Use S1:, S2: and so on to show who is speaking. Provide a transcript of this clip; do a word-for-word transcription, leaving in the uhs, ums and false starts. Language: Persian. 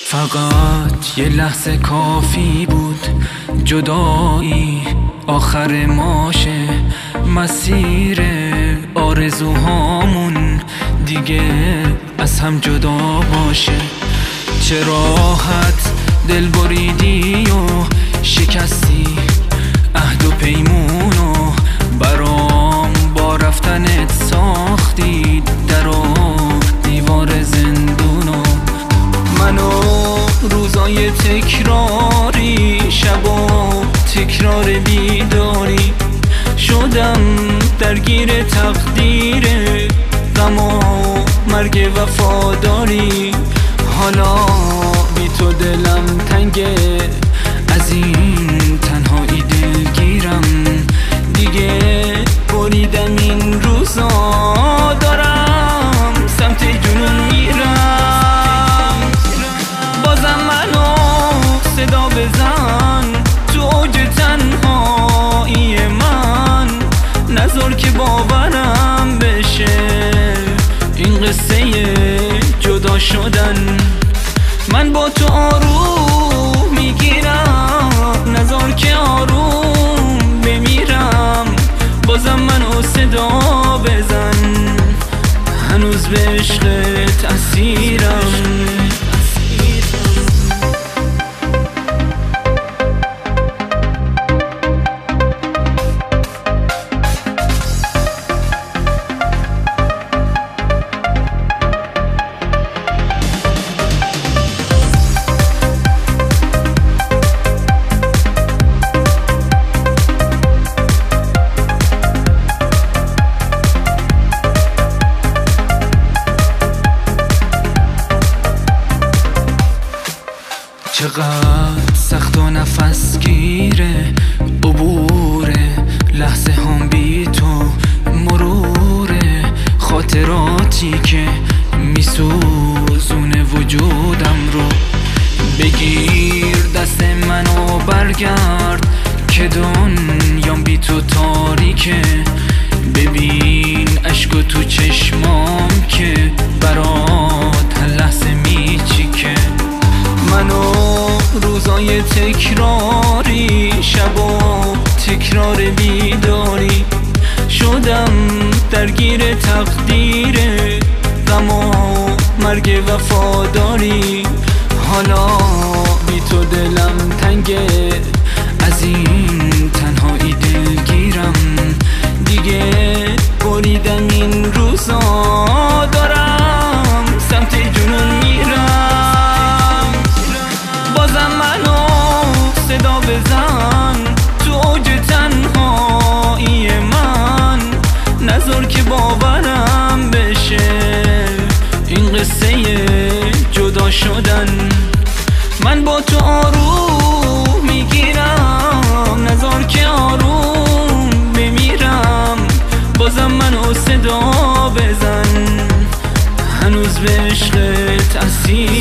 S1: فقط یه لحظه کافی بود، جدایی آخر ماشه، مسیر آرزوهامون دیگه از هم جدا باشه. چه راحت دل بریدی و شکستی عهد و پیمونو، برام با رفتنت ساختی در و دیوار زندونو. منو روزای تکراری، شب و تکرار بیداری، شدم درگیر تقدیر غم و مرگ وفاداری. حالا بی تو دلم تنگه، از این تنهایی دلگیرم، دیگه بریدم این روزا، دارم سمت جنون میرم. بازم منو صدا بزن تو اوج تنهایی من، نذار که باورم بشه این قصه جدا شدن. من با تو آروم میگیرم، نذار که آروم بمیرم. بازم منو صدا بزن، هنوز به عشقت اسیرم. چقدر سخت و نفس گیره عبوره لحظه هم بی تو، مروره خاطراتی که میسوزونه وجودم رو. بگیر دست منو برگرد که دنیام بی تو تاریکه. ببین عشق تو چشمام که برات هر لحظه میچیکه. منو روزای تکراری، شب و تکرار بیداری، شدم درگیر تقدیر غم و مرگ وفاداری. حالا بی تو دلم تنگه، از این تنهایی دلگیرم، دیگه بریدم این روزا، دارم سمت جنون میرم. بازم منو صدا بزن تو اوج تنهایی من، نذار که باورم بشه این قصه جدا شدن. من با تو آروم میگیرم، نذار که آروم بمیرم. بازم منو صدا بزن، هنوز به عشقت اسیر.